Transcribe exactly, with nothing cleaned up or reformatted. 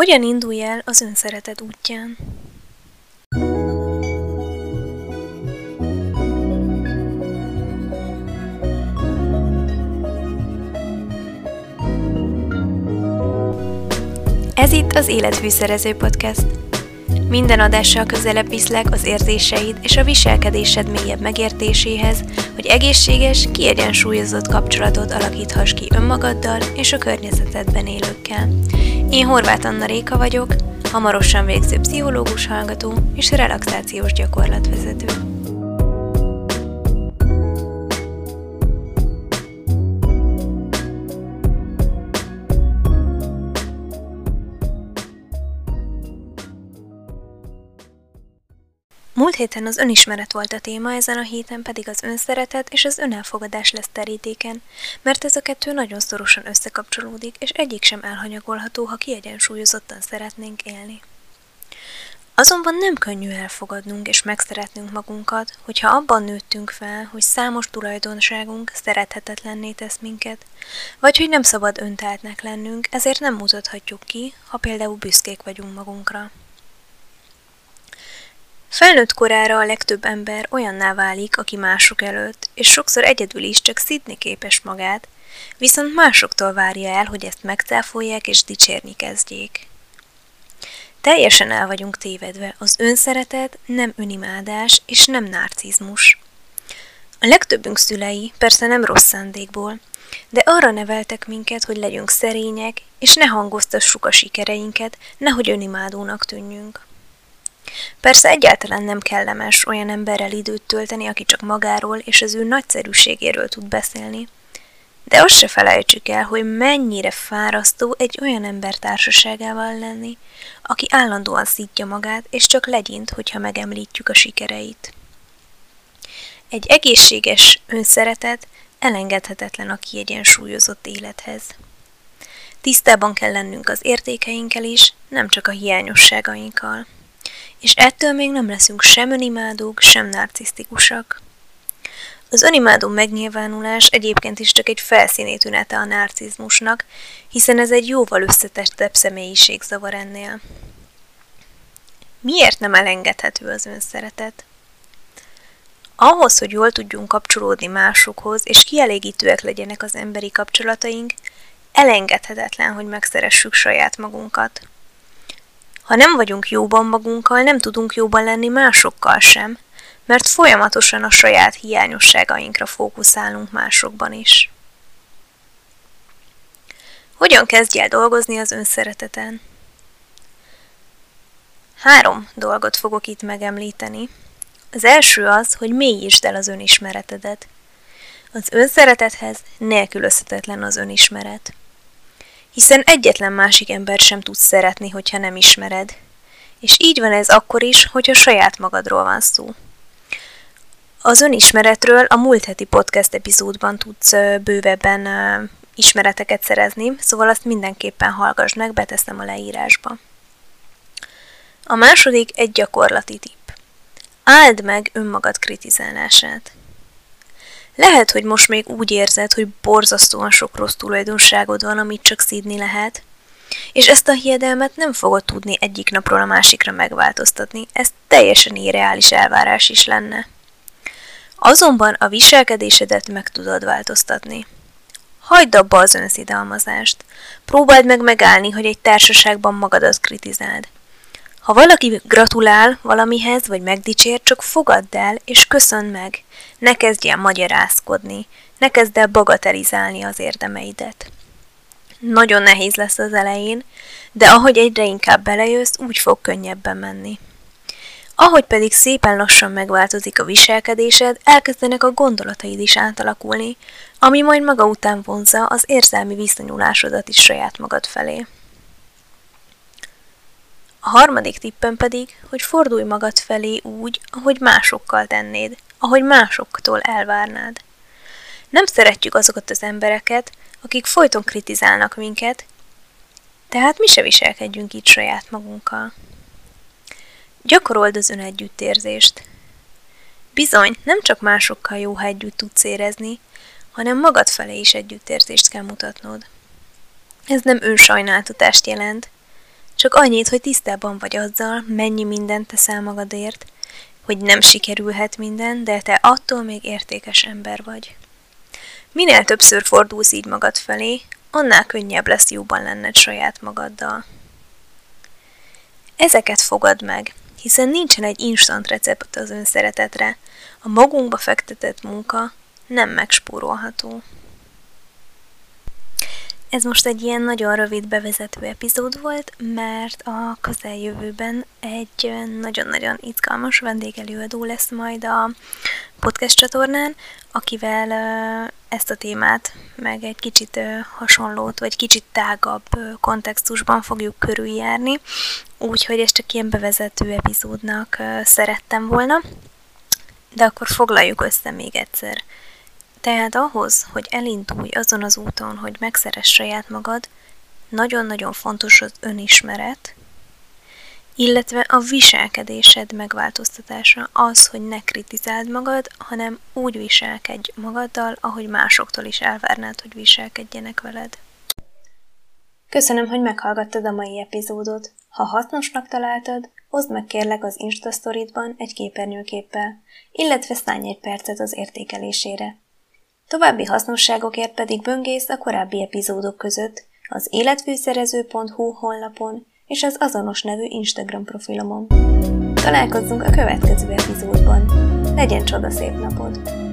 Hogyan indulj el az önszeretet útján? Ez itt az Életfűszerező Podcast. Minden adással közelebb viszlek az érzéseid és a viselkedésed mélyebb megértéséhez, hogy egészséges, kiegyensúlyozott kapcsolatot alakíthass ki önmagaddal és a környezetedben élőkkel. Én Horváth Anna Réka vagyok, hamarosan végző pszichológus hallgató és relaxációs gyakorlatvezető. Múlt héten az önismeret volt a téma, ezen a héten pedig az önszeretet és az önelfogadás lesz terítéken, mert ez a kettő nagyon szorosan összekapcsolódik, és egyik sem elhanyagolható, ha kiegyensúlyozottan szeretnénk élni. Azonban nem könnyű elfogadnunk és megszeretnünk magunkat, hogyha abban nőttünk fel, hogy számos tulajdonságunk szerethetetlenné tesz minket, vagy hogy nem szabad öntáltnak lennünk, ezért nem mutathatjuk ki, ha például büszkék vagyunk magunkra. Felnőtt korára a legtöbb ember olyanná válik, aki mások előtt, és sokszor egyedül is csak szidni képes magát, viszont másoktól várja el, hogy ezt megcáfolják és dicsérni kezdjék. Teljesen el vagyunk tévedve, az önszeretet nem önimádás és nem narcizmus. A legtöbbünk szülei persze nem rossz szándékból, de arra neveltek minket, hogy legyünk szerények, és ne hangoztassuk a sikereinket, nehogy önimádónak tűnjünk. Persze egyáltalán nem kellemes olyan emberrel időt tölteni, aki csak magáról és az ő nagyszerűségéről tud beszélni. De azt se felejtsük el, hogy mennyire fárasztó egy olyan ember társaságával lenni, aki állandóan szidja magát, és csak legyint, hogyha megemlítjük a sikereit. Egy egészséges önszeretet elengedhetetlen a kiegyensúlyozott élethez. Tisztában kell lennünk az értékeinkkel is, nem csak a hiányosságainkkal. És ettől még nem leszünk sem önimádók, sem narcisztikusak. Az önimádó megnyilvánulás egyébként is csak egy felszíni tünete a narcizmusnak, hiszen ez egy jóval összetettebb személyiségzavar ennél. Miért nem elengedhető az önszeretet? Ahhoz, hogy jól tudjunk kapcsolódni másokhoz, és kielégítőek legyenek az emberi kapcsolataink, elengedhetetlen, hogy megszeressük saját magunkat. Ha nem vagyunk jóban magunkkal, nem tudunk jóban lenni másokkal sem, mert folyamatosan a saját hiányosságainkra fókuszálunk másokban is. Hogyan kezdj el dolgozni az önszereteten? Három dolgot fogok itt megemlíteni. Az első az, hogy mélyítsd el az önismeretedet. Az önszeretethez nélkülözhetetlen az önismeret. Hiszen egyetlen másik ember sem tudsz szeretni, hogyha nem ismered. És így van ez akkor is, hogyha saját magadról van szó. Az önismeretről a múlt heti podcast epizódban tudsz bővebben ismereteket szerezni, szóval azt mindenképpen hallgass meg, beteszem a leírásba. A második egy gyakorlati tipp. Áld meg önmagad kritizálását. Lehet, hogy most még úgy érzed, hogy borzasztóan sok rossz tulajdonságod van, amit csak szídni lehet, és ezt a hiedelmet nem fogod tudni egyik napról a másikra megváltoztatni, ez teljesen irreális elvárás is lenne. Azonban a viselkedésedet meg tudod változtatni. Hagyd abba az önszidalmazást. Próbáld meg megállni, hogy egy társaságban magadat kritizáld. Ha valaki gratulál valamihez, vagy megdicsér, csak fogadd el, és köszönd meg. Ne kezdj el magyarázkodni, ne kezd el bagatelizálni az érdemeidet. Nagyon nehéz lesz az elején, de ahogy egyre inkább belejössz, úgy fog könnyebben menni. Ahogy pedig szépen lassan megváltozik a viselkedésed, elkezdenek a gondolataid is átalakulni, ami majd maga után vonzza az érzelmi viszonyulásodat is saját magad felé. A harmadik tippem pedig, hogy fordulj magad felé úgy, ahogy másokkal tennéd, ahogy másoktól elvárnád. Nem szeretjük azokat az embereket, akik folyton kritizálnak minket, tehát mi se viselkedjünk így saját magunkkal. Gyakorold az önegyüttérzést. Bizony, nem csak másokkal jó, ha együtt tudsz érezni, hanem magad felé is együttérzést kell mutatnod. Ez nem önsajnáltatást jelent, csak annyit, hogy tisztában vagy azzal, mennyi mindent teszel magadért, hogy nem sikerülhet minden, de te attól még értékes ember vagy. Minél többször fordulsz így magad felé, annál könnyebb lesz jóban lenned saját magaddal. Ezeket fogad meg, hiszen nincsen egy instant recept az önszeretetre, a magunkba fektetett munka nem megspórolható. Ez most egy ilyen nagyon rövid bevezető epizód volt, mert a közeljövőben egy nagyon-nagyon izgalmas vendégelőadó lesz majd a podcast csatornán, akivel ezt a témát meg egy kicsit hasonlót, vagy kicsit tágabb kontextusban fogjuk körüljárni, úgyhogy ezt csak ilyen bevezető epizódnak szerettem volna, de akkor foglaljuk össze még egyszer. Tehát ahhoz, hogy elindulj azon az úton, hogy megszeress saját magad, nagyon-nagyon fontos az önismeret, illetve a viselkedésed megváltoztatása, az, hogy ne kritizáld magad, hanem úgy viselkedj magaddal, ahogy másoktól is elvárnád, hogy viselkedjenek veled. Köszönöm, hogy meghallgattad a mai epizódot. Ha hasznosnak találtad, oszd meg kérlek az Insta Story-ban egy képernyőképpel, illetve szállj egy percet az értékelésére. További hasznosságokért pedig böngész a korábbi epizódok között az életfűszerező pont hu honlapon és az azonos nevű Instagram profilomon. Találkozzunk a következő epizódban. Legyen csodaszép napod!